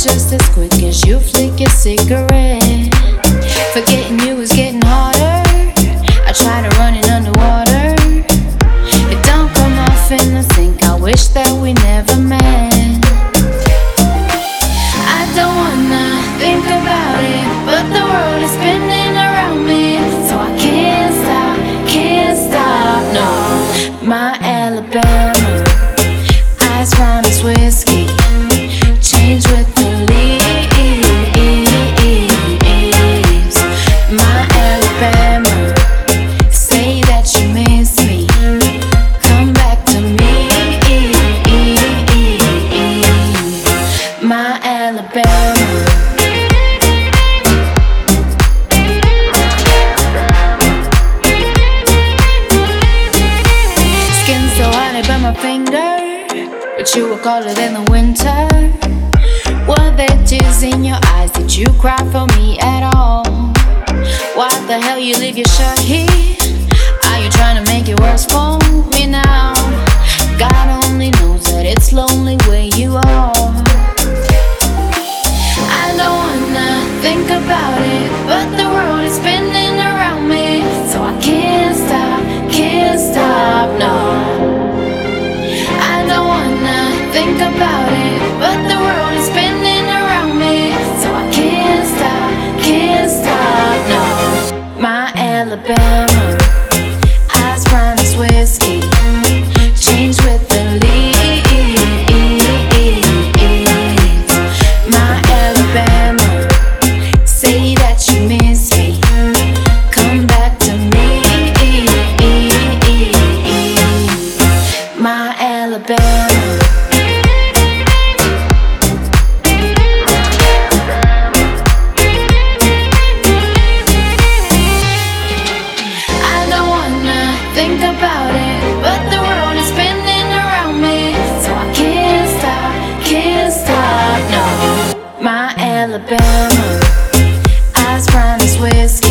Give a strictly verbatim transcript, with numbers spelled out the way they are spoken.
just as quick as you flick your cigarette. Forgetting you is getting harder. I try to run it underwater. It don't come off and I think I wish that we never met. I don't wanna think about it, but the world is spinning around me, so I can't stop, can't stop, no. My Alabama, eyes round as whiskey, change with the leaves. My Alabama, say that you miss me, come back to me. My Alabama. Skin so hot it burn my finger, but you were colder than the winter. Were there tears in your eyes? Did you cry for me at all? Why the hell you leave your shirt here? Are you trying to make it worse for me now? God only knows that it's lonely where you are. I don't wanna think about it, but the world is spinning around me, so I can't stop, can't stop, no. I don't wanna think about it, but the world is spinning around me, so I can't stop, can't stop, no. My Alabama, eyes brown as whiskey, change with the leaves. My Alabama, say that you miss me, come back to me. My Alabama. Think about it, but the world is spinning around me, so I can't stop, can't stop, no. My Alabama, eyes brown as whiskey.